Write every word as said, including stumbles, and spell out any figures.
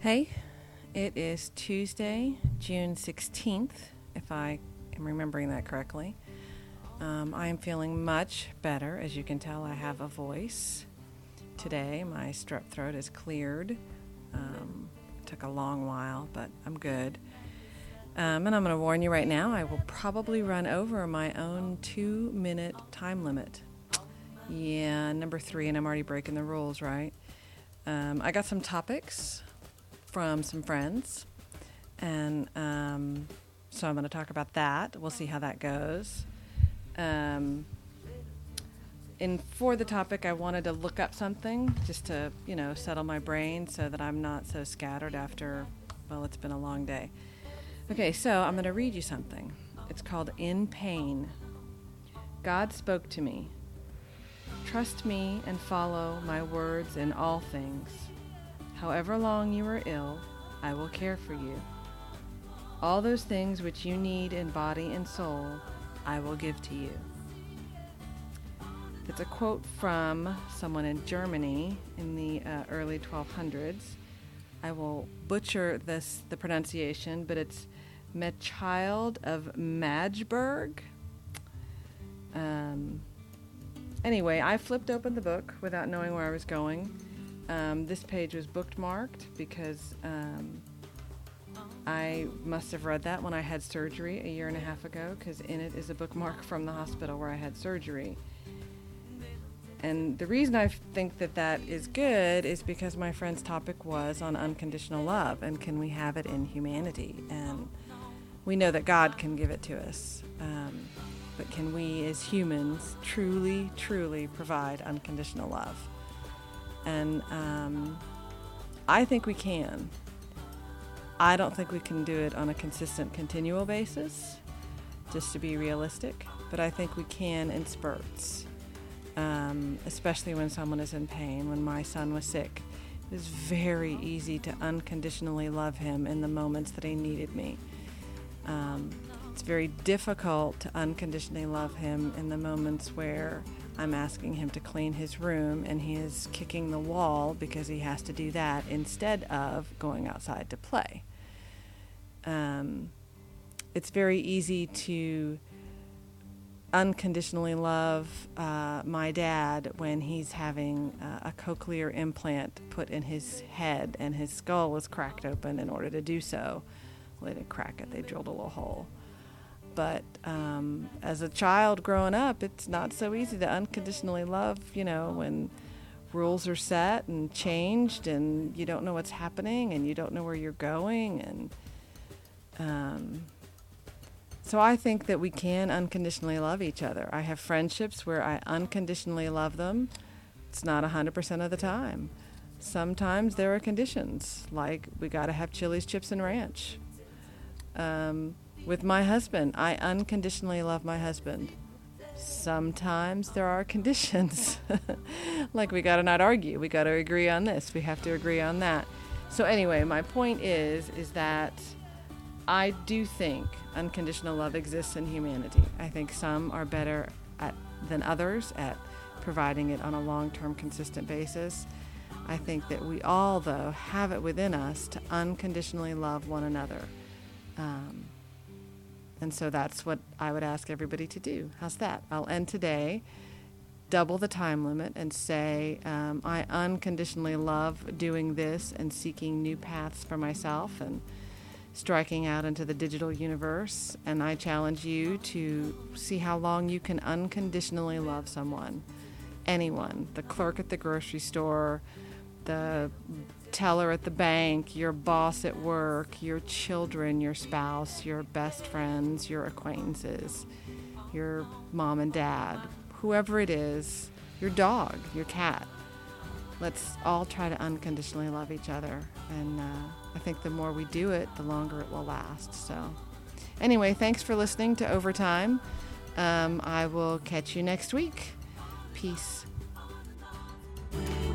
Hey, it is Tuesday, June sixteenth, if I am remembering that correctly. Um, I am feeling much better. As you can tell, I have a voice today. My strep throat is cleared. Um, it took a long while, but I'm good. Um, and I'm going to warn you right now, I will probably run over my own two-minute time limit. Yeah, number three, and I'm already breaking the rules, right? Um, I got some topics from some friends, and um, so I'm going to talk about that. We'll see how that goes. Um, and for the topic, I wanted to look up something just to, you know, settle my brain so that I'm not so scattered after, well, it's been a long day. Okay, so I'm going to read you something. It's called In Pain. God spoke to me. Trust me and follow my words in all things. However long you are ill, I will care for you. All those things which you need in body and soul, I will give to you. It's a quote from someone in Germany in the uh, early twelve hundreds. I will butcher this, the pronunciation, but it's Mechild of Magdeburg. Um, anyway, I flipped open the book without knowing where I was going. Um, this page was bookmarked because um, I must have read that when I had surgery a year and a half ago, because in it is a bookmark from the hospital where I had surgery. And the reason I think that that is good is because my friend's topic was on unconditional love, and can we have it in humanity? And we know that God can give it to us, um, but can we as humans truly, truly provide unconditional love? And um, I think we can. I don't think we can do it on a consistent, continual basis, just to be realistic, but I think we can in spurts, um, especially when someone is in pain. When my son was sick, it was very easy to unconditionally love him in the moments that he needed me. Um, it's very difficult to unconditionally love him in the moments where I'm asking him to clean his room and he is kicking the wall because he has to do that instead of going outside to play. Um, it's very easy to unconditionally love uh, my dad when he's having uh, a cochlear implant put in his head and his skull was cracked open in order to do so. Well, they didn't crack it, they drilled a little hole. But um, as a child growing up, it's not so easy to unconditionally love, you know, when rules are set and changed and you don't know what's happening and you don't know where you're going. And um, so I think that we can unconditionally love each other. I have friendships where I unconditionally love them. It's not one hundred percent of the time. Sometimes there are conditions, like we got to have Chili's, chips, and ranch. Um, With my husband, I unconditionally love my husband. Sometimes there are conditions. Like we got to not argue. We got to agree on this. We have to agree on that. So anyway, my point is, is that I do think unconditional love exists in humanity. I think some are better at, than others at providing it on a long-term, consistent basis. I think that we all, though, have it within us to unconditionally love one another. Um, And so that's what I would ask everybody to do. How's that? I'll end today, double the time limit, and say um, I unconditionally love doing this and seeking new paths for myself and striking out into the digital universe. And I challenge you to see how long you can unconditionally love someone, anyone, the clerk at the grocery store, the teller at the bank, your boss at work, your children, your spouse, your best friends, your acquaintances, your mom and dad, whoever it is, your dog, your cat. Let's all try to unconditionally love each other. And uh, I think the more we do it, the longer it will last. So anyway, thanks for listening to Overtime. Um, I will catch you next week. Peace.